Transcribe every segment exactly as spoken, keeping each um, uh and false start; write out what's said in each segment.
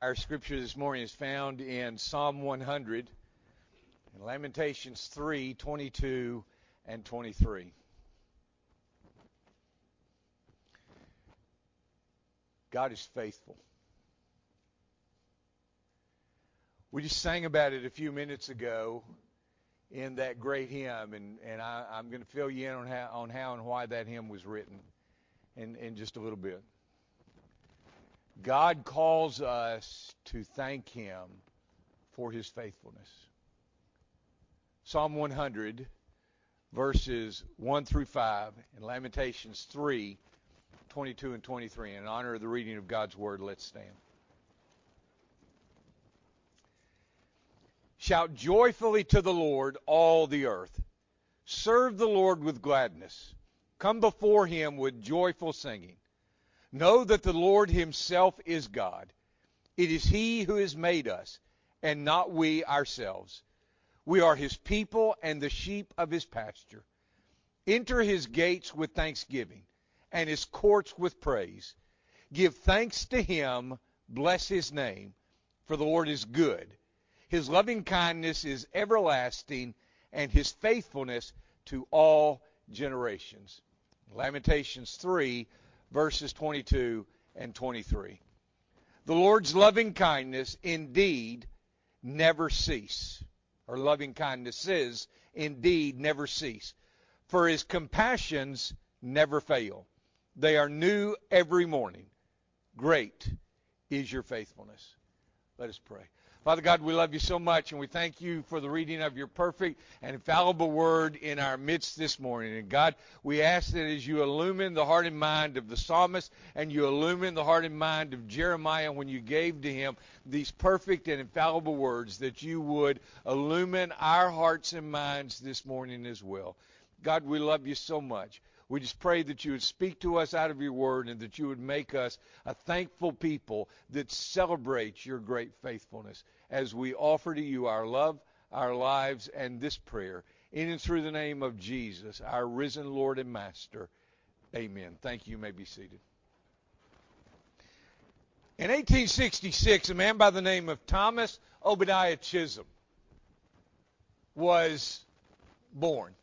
Our scripture this morning is found in Psalm one hundred, and Lamentations three, twenty-two and twenty-three. God is faithful. We just sang about it a few minutes ago in that great hymn, and, and I, I'm going to fill you in on how, on how and why that hymn was written in, in just a little bit. God calls us to thank Him for His faithfulness. Psalm one hundred, verses one through five, and Lamentations three, twenty-two and twenty-three. In honor of the reading of God's Word, let's stand. Shout joyfully to the Lord, all the earth. Serve the Lord with gladness. Come before Him with joyful singing. Know that the Lord Himself is God. It is He who has made us, and not we ourselves. We are His people and the sheep of His pasture. Enter His gates with thanksgiving, and His courts with praise. Give thanks to Him, bless His name, for the Lord is good. His loving kindness is everlasting, and His faithfulness to all generations. Lamentations three, verses twenty-two and twenty-three. The Lord's loving kindness indeed never cease. Or loving kindnesses indeed never cease. For His compassions never fail. They are new every morning. Great is your faithfulness. Let us pray. Father God, we love you so much, and we thank you for the reading of your perfect and infallible word in our midst this morning. And God, we ask that as you illumine the heart and mind of the psalmist, and you illumine the heart and mind of Jeremiah when you gave to him these perfect and infallible words, that you would illumine our hearts and minds this morning as well. God, we love you so much. We just pray that you would speak to us out of your word, and that you would make us a thankful people that celebrates your great faithfulness as we offer to you our love, our lives, and this prayer. In and through the name of Jesus, our risen Lord and Master. Amen. Thank you. You may be seated. In eighteen sixty-six, a man by the name of Thomas Obadiah Chisholm was born.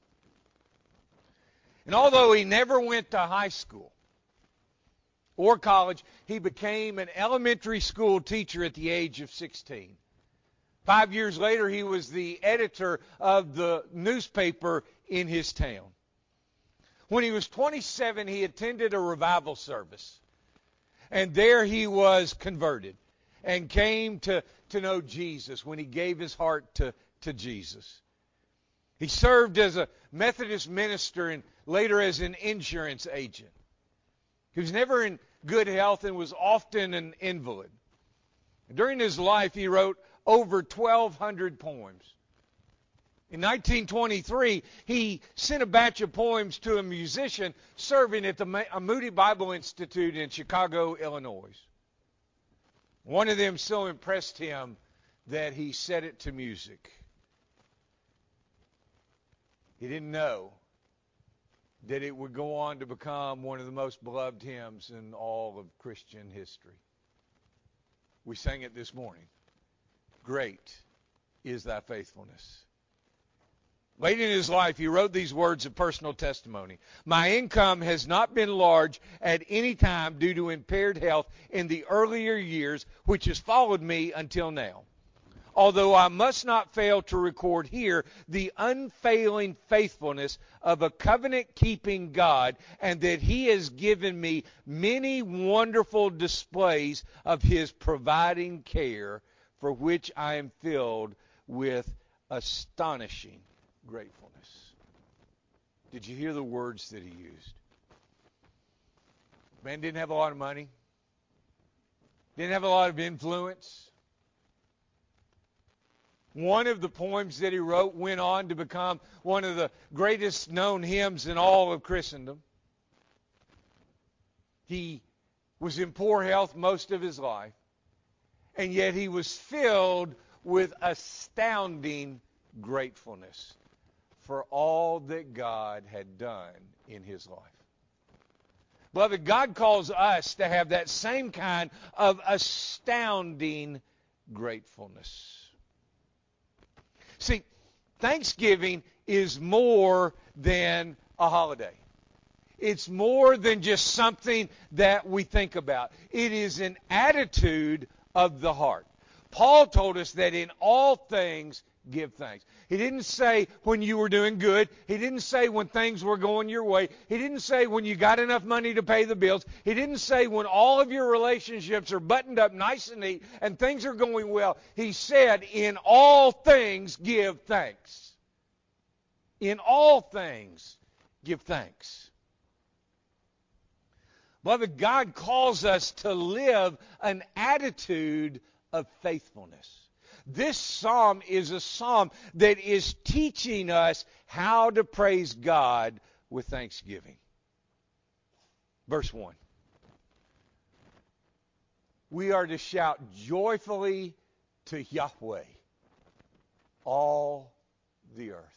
And although he never went to high school or college, he became an elementary school teacher at the age of sixteen. Five years later, he was the editor of the newspaper in his town. When he was twenty-seven, he attended a revival service. And there he was converted and came to, to know Jesus when he gave his heart to, to Jesus. He served as a Methodist minister and later as an insurance agent. He was never in good health and was often an invalid. During his life, he wrote over twelve hundred poems. In nineteen twenty-three, he sent a batch of poems to a musician serving at the Moody Bible Institute in Chicago, Illinois. One of them so impressed him that he set it to music. He didn't know that it would go on to become one of the most beloved hymns in all of Christian history. We sang it this morning. Great is thy faithfulness. Late in his life, he wrote these words of personal testimony. My income has not been large at any time due to impaired health in the earlier years, which has followed me until now. Although I must not fail to record here the unfailing faithfulness of a covenant-keeping God, and that He has given me many wonderful displays of His providing care, for which I am filled with astonishing gratefulness. Did you hear the words that he used? Man didn't have a lot of money, didn't have a lot of influence. One of the poems that he wrote went on to become one of the greatest known hymns in all of Christendom. He was in poor health most of his life, and yet he was filled with astounding gratefulness for all that God had done in his life. Beloved, God calls us to have that same kind of astounding gratefulness. See, Thanksgiving is more than a holiday. It's more than just something that we think about. It is an attitude of the heart. Paul told us that in all things give thanks. He didn't say when you were doing good. He didn't say when things were going your way. He didn't say when you got enough money to pay the bills. He didn't say when all of your relationships are buttoned up nice and neat and things are going well. He said in all things give thanks. In all things give thanks. Beloved, God calls us to live an attitude of faithfulness. This psalm is a psalm that is teaching us how to praise God with thanksgiving. Verse one. We are to shout joyfully to Yahweh, all the earth.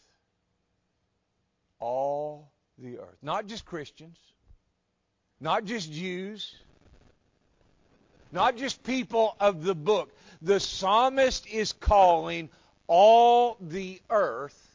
All the earth. Not just Christians. Not just Jews. Not just people of the book. The psalmist is calling all the earth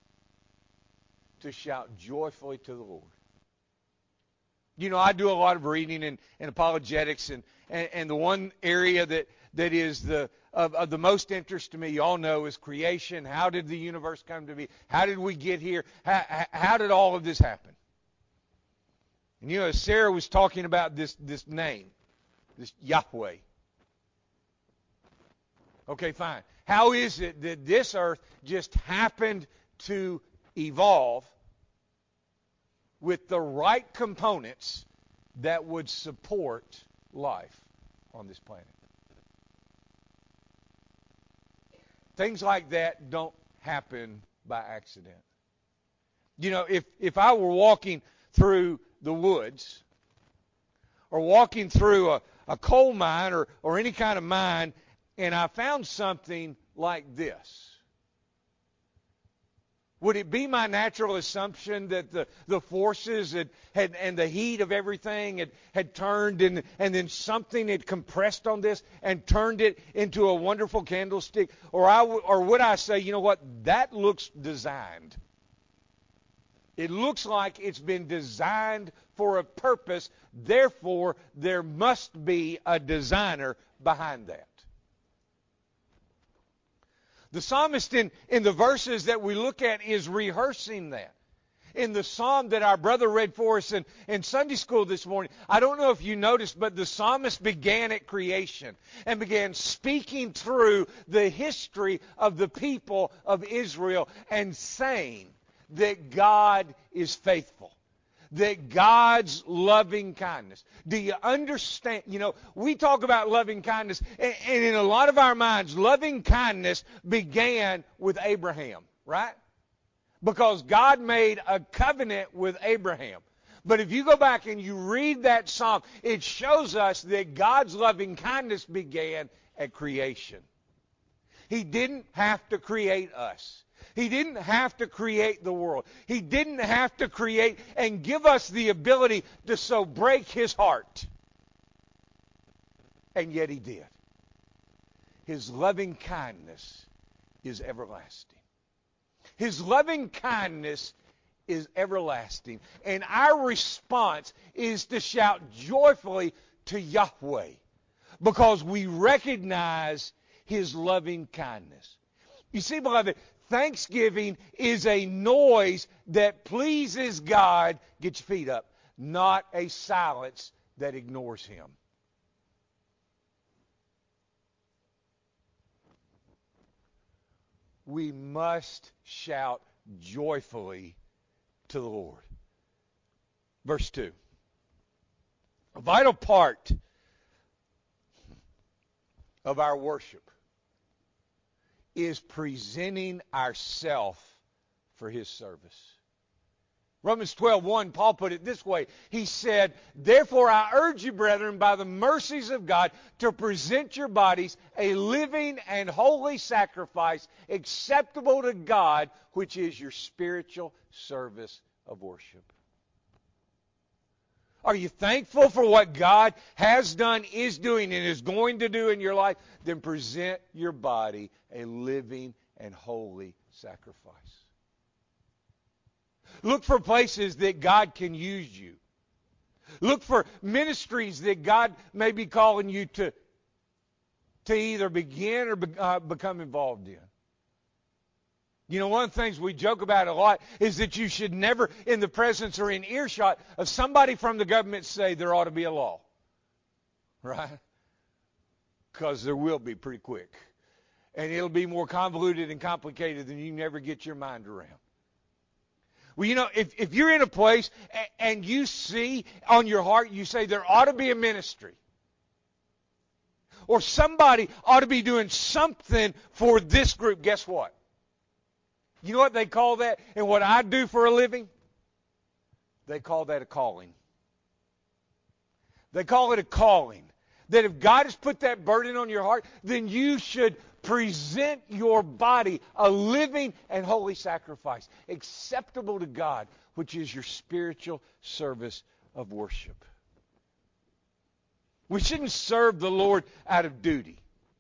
to shout joyfully to the Lord. You know, I do a lot of reading and, and apologetics, and, and, and the one area that, that is the of, of the most interest to me, you all know, is creation. How did the universe come to be? How did we get here? How, how did all of this happen? And you know, Sarah was talking about this, this name, this Yahweh. Okay, fine. How is it that this earth just happened to evolve with the right components that would support life on this planet? Things like that don't happen by accident. You know, if, if I were walking through the woods or walking through a, a coal mine or, or any kind of mine, and I found something like this, would it be my natural assumption that the, the forces had, had and the heat of everything had, had turned and, and then something had compressed on this and turned it into a wonderful candlestick? Or, I w- or would I say, you know what, that looks designed. It looks like it's been designed for a purpose. Therefore, there must be a designer behind that. The psalmist in, in the verses that we look at is rehearsing that. In the psalm that our brother read for us in, in Sunday school this morning, I don't know if you noticed, but the psalmist began at creation and began speaking through the history of the people of Israel and saying that God is faithful. That God's loving kindness. Do you understand? You know, we talk about loving kindness, and, and in a lot of our minds, loving kindness began with Abraham, right? Because God made a covenant with Abraham. But if you go back and you read that psalm, it shows us that God's loving kindness began at creation. He didn't have to create us. He didn't have to create the world. He didn't have to create and give us the ability to so break his heart. And yet he did. His loving kindness is everlasting. His loving kindness is everlasting. And our response is to shout joyfully to Yahweh because we recognize his loving kindness. You see, beloved, thanksgiving is a noise that pleases God, get your feet up, not a silence that ignores him. We must shout joyfully to the Lord. Verse two. A vital part of our worship is presenting ourselves for his service. Romans twelve one, Paul put it this way. He said, therefore I urge you, brethren, by the mercies of God, to present your bodies a living and holy sacrifice acceptable to God, which is your spiritual service of worship. Are you thankful for what God has done, is doing, and is going to do in your life? Then present your body a living and holy sacrifice. Look for places that God can use you. Look for ministries that God may be calling you to, to either begin or be, uh, become involved in. You know, one of the things we joke about a lot is that you should never, in the presence or in earshot of somebody from the government, say there ought to be a law. Right? Because there will be pretty quick. And it'll be more convoluted and complicated than you never get your mind around. Well, you know, if, if you're in a place and, and you see on your heart, you say there ought to be a ministry. Or somebody ought to be doing something for this group. Guess what? You know what they call that? And what I do for a living? They call that a calling. They call it a calling. That if God has put that burden on your heart, then you should present your body a living and holy sacrifice, acceptable to God, which is your spiritual service of worship. We shouldn't serve the Lord out of duty.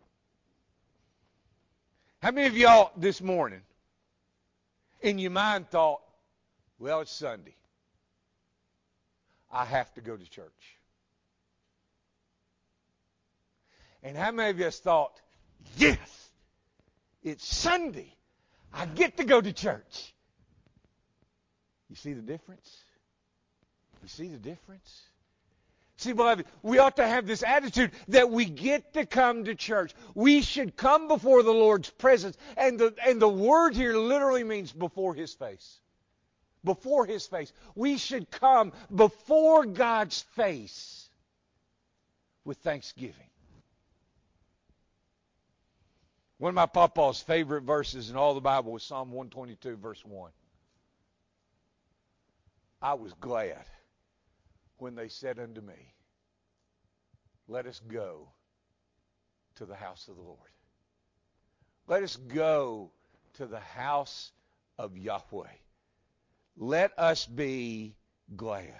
How many of y'all this morning in your mind thought, well, it's Sunday. I have to go to church. And how many of us thought, yes, it's Sunday. I get to go to church. You see the difference? You see the difference? See, beloved, we ought to have this attitude that we get to come to church. We should come before the Lord's presence. And the, and the word here literally means before His face. Before His face. We should come before God's face with thanksgiving. One of my papa's favorite verses in all the Bible was Psalm one twenty-two, verse one. I was glad when they said unto me, let us go to the house of the Lord. Let us go to the house of Yahweh. Let us be glad.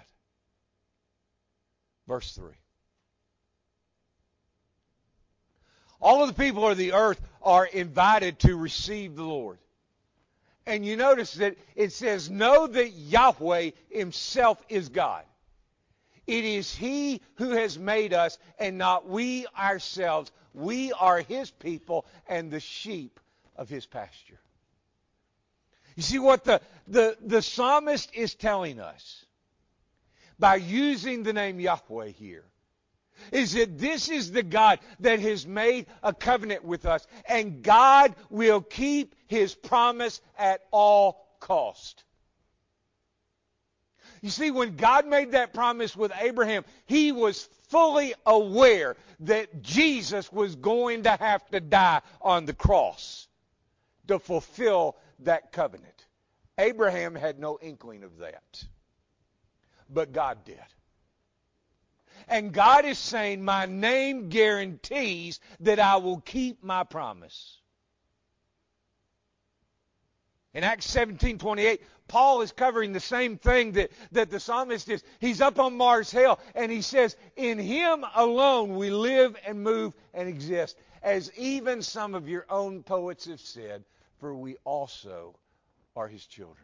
Verse three. All of the people of the earth are invited to receive the Lord. And you notice that it says, know that Yahweh Himself is God. It is He who has made us and not we ourselves. We are His people and the sheep of His pasture. You see what the, the, the psalmist is telling us by using the name Yahweh here is that this is the God that has made a covenant with us, and God will keep His promise at all cost. You see, when God made that promise with Abraham, He was fully aware that Jesus was going to have to die on the cross to fulfill that covenant. Abraham had no inkling of that, but God did. And God is saying, my name guarantees that I will keep my promise. In Acts seventeen twenty-eight, Paul is covering the same thing that, that the psalmist is. He's up on Mars Hill, and he says, in Him alone we live and move and exist, as even some of your own poets have said, for we also are His children.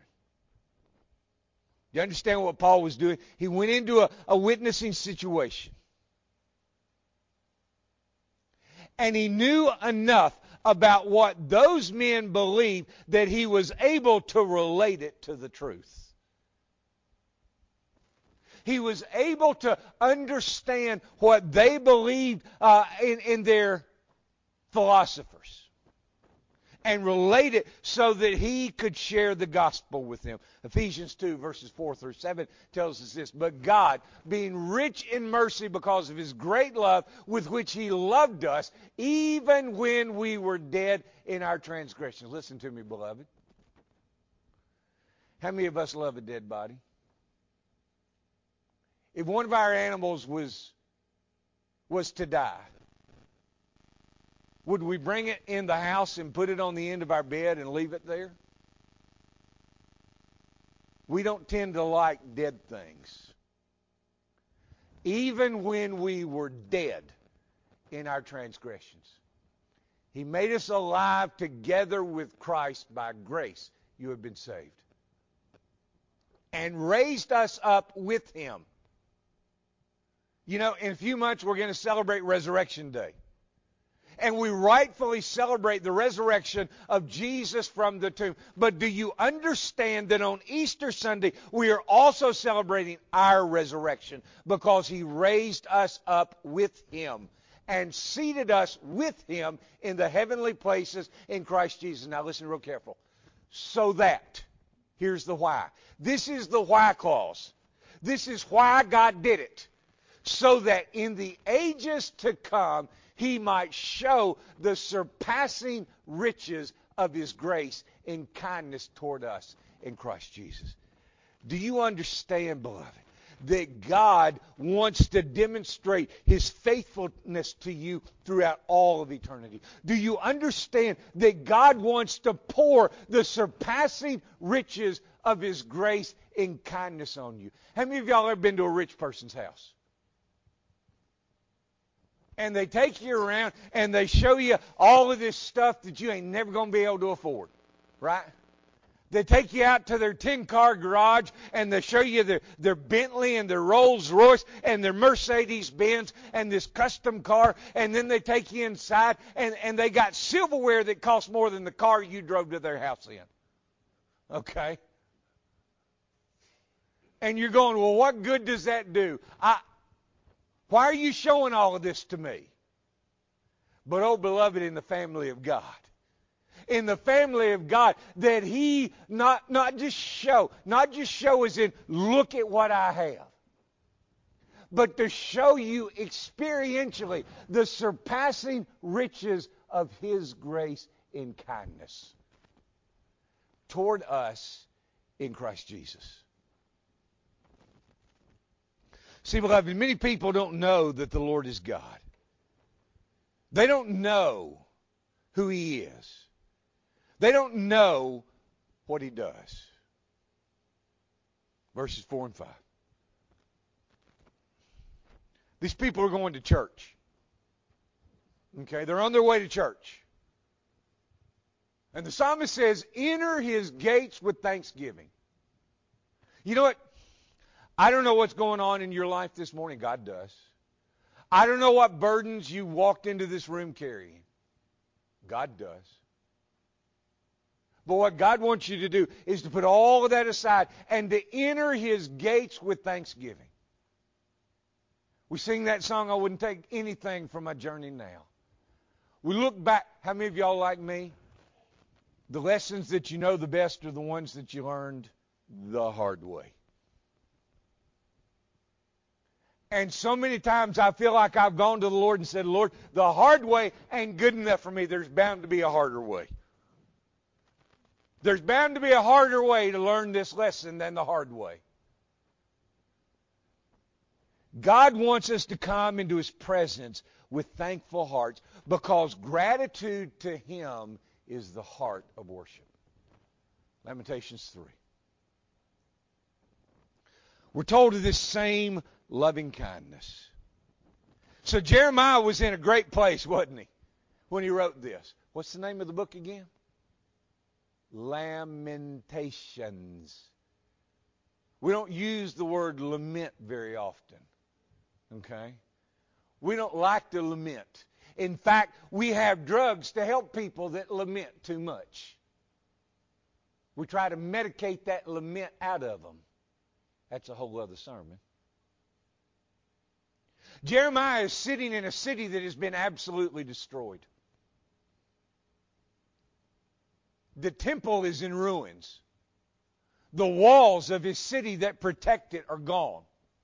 You understand what Paul was doing? He went into a, a witnessing situation. And he knew enough about what those men believed that he was able to relate it to the truth. He was able to understand what they believed uh, in, in their philosophers and relate it so that he could share the gospel with them. Ephesians two, verses four through seven tells us this. But God, being rich in mercy because of His great love with which He loved us, even when we were dead in our transgressions. Listen to me, beloved. How many of us love a dead body? If one of our animals was, was to die, would we bring it in the house and put it on the end of our bed and leave it there? We don't tend to like dead things. even when we were dead in our transgressions. He made us alive together with Christ. By grace you have been saved. And raised us up with Him. You know, in a few months we're going to celebrate Resurrection Day. And we rightfully celebrate the resurrection of Jesus from the tomb. But do you understand that on Easter Sunday we are also celebrating our resurrection because He raised us up with Him and seated us with Him in the heavenly places in Christ Jesus. Now listen real careful. So that, here's the why. This is the why clause. This is why God did it. So that in the ages to come, He might show the surpassing riches of His grace and kindness toward us in Christ Jesus. Do you understand, beloved, that God wants to demonstrate His faithfulness to you throughout all of eternity? Do you understand that God wants to pour the surpassing riches of His grace and kindness on you? How many of y'all ever been to a rich person's house? And they take you around and they show you all of this stuff that you ain't never going to be able to afford. Right? They take you out to their ten-car garage and they show you their, their Bentley and their Rolls Royce and their Mercedes Benz and this custom car. And then they take you inside and, and they got silverware that costs more than the car you drove to their house in. Okay? And you're going, well, what good does that do? I... Why are you showing all of this to me? But, oh, beloved, in the family of God, in the family of God, that He not, not just show, not just show as in, look at what I have, but to show you experientially the surpassing riches of His grace and kindness toward us in Christ Jesus. See, beloved, many people don't know that the Lord is God. They don't know who He is. They don't know what He does. Verses four and five. These people are going to church. Okay, they're on their way to church. And the psalmist says, enter His gates with thanksgiving. You know what? I don't know what's going on in your life this morning. God does. I don't know what burdens you walked into this room carrying. God does. But what God wants you to do is to put all of that aside and to enter His gates with thanksgiving. We sing that song, I wouldn't take anything from my journey now. We look back. How many of y'all like me? The lessons that you know the best are the ones that you learned the hard way. And so many times I feel like I've gone to the Lord and said, Lord, the hard way ain't good enough for me. There's bound to be a harder way. There's bound to be a harder way to learn this lesson than the hard way. God wants us to come into His presence with thankful hearts because gratitude to Him is the heart of worship. Lamentations three. We're told of this same loving kindness. So Jeremiah was in a great place, wasn't he, when he wrote this? What's the name of the book again? Lamentations. We don't use the word lament very often. Okay? We don't like to lament. In fact, we have drugs to help people that lament too much. We try to medicate that lament out of them. That's a whole other sermon. Jeremiah is sitting in a city that has been absolutely destroyed. The temple is in ruins. The walls of his city that protect it are gone.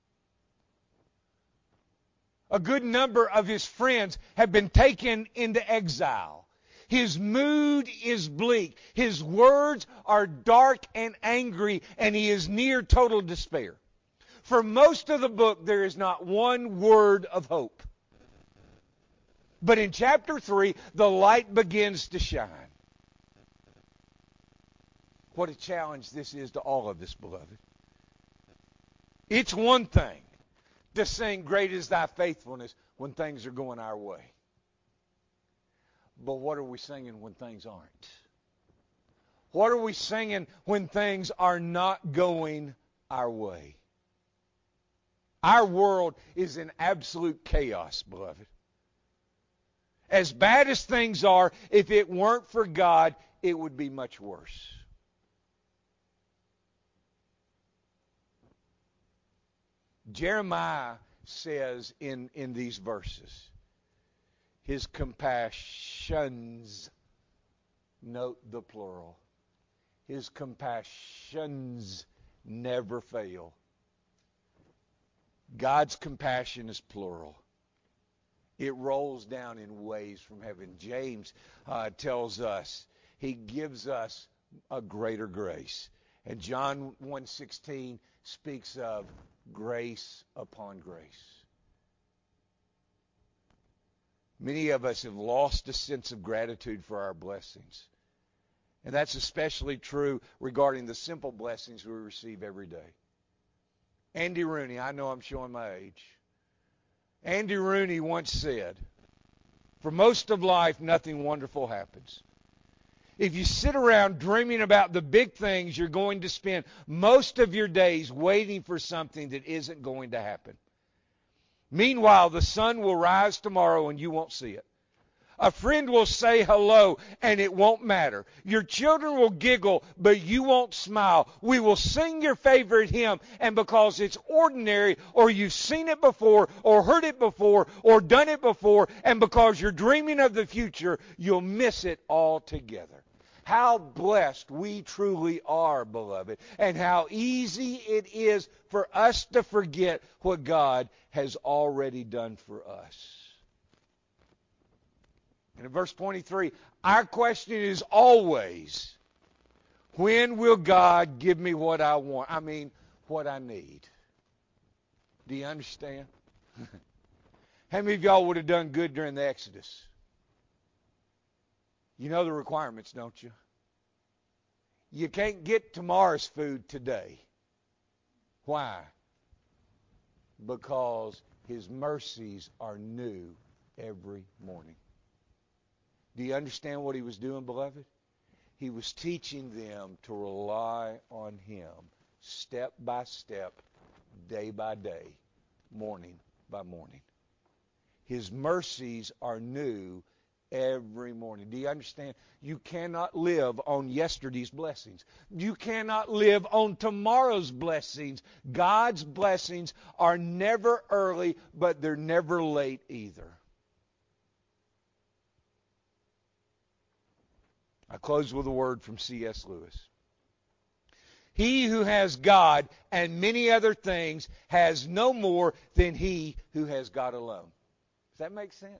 A good number of his friends have been taken into exile. His mood is bleak. His words are dark and angry, and he is near total despair. For most of the book, there is not one word of hope. But in chapter three, the light begins to shine. What a challenge this is to all of us, beloved. It's one thing to sing great is thy faithfulness when things are going our way. But what are we singing when things aren't? What are we singing when things are not going our way? Our world is in absolute chaos, beloved. As bad as things are, if it weren't for God, it would be much worse. Jeremiah says in, in these verses, his compassions, note the plural, his compassions never fail. God's compassion is plural. It rolls down in waves from heaven. James uh, tells us he gives us a greater grace. And John one sixteen speaks of grace upon grace. Many of us have lost a sense of gratitude for our blessings. And that's especially true regarding the simple blessings we receive every day. Andy Rooney, I know I'm showing my age. Andy Rooney once said, for most of life, nothing wonderful happens. If you sit around dreaming about the big things, you're going to spend most of your days waiting for something that isn't going to happen. Meanwhile, the sun will rise tomorrow and you won't see it. A friend will say hello and it won't matter. Your children will giggle, but you won't smile. We will sing your favorite hymn, and because it's ordinary, or you've seen it before, or heard it before, or done it before, and because you're dreaming of the future, you'll miss it altogether. How blessed we truly are, beloved, and how easy it is for us to forget what God has already done for us. And in verse twenty-three, our question is always, when will God give me what I want? I mean, what I need. Do you understand? How many of y'all would have done good during the Exodus? You know the requirements, don't you? You can't get tomorrow's food today. Why? Because His mercies are new every morning. Do you understand what He was doing, beloved? He was teaching them to rely on Him step by step, day by day, morning by morning. His mercies are new every morning. Do you understand? You cannot live on yesterday's blessings. You cannot live on tomorrow's blessings. God's blessings are never early, but they're never late either. I close with a word from C S Lewis. He who has God and many other things has no more than he who has God alone. Does that make sense?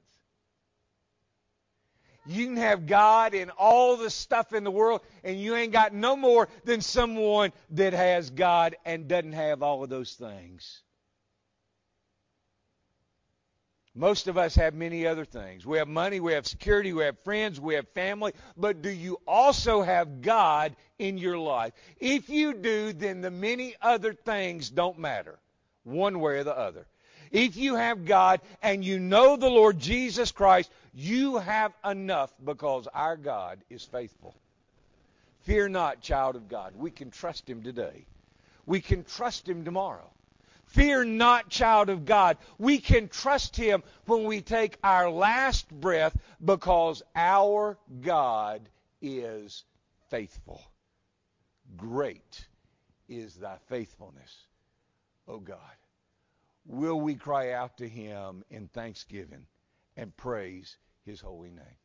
You can have God and all the stuff in the world, and you ain't got no more than someone that has God and doesn't have all of those things. Most of us have many other things. We have money, we have security, we have friends, we have family. But do you also have God in your life? If you do, then the many other things don't matter, one way or the other. If you have God and you know the Lord Jesus Christ, you have enough because our God is faithful. Fear not, child of God. We can trust Him today. We can trust Him tomorrow. Fear not, child of God. We can trust Him when we take our last breath because our God is faithful. Great is thy faithfulness, O God. Will we cry out to Him in thanksgiving and praise His holy name?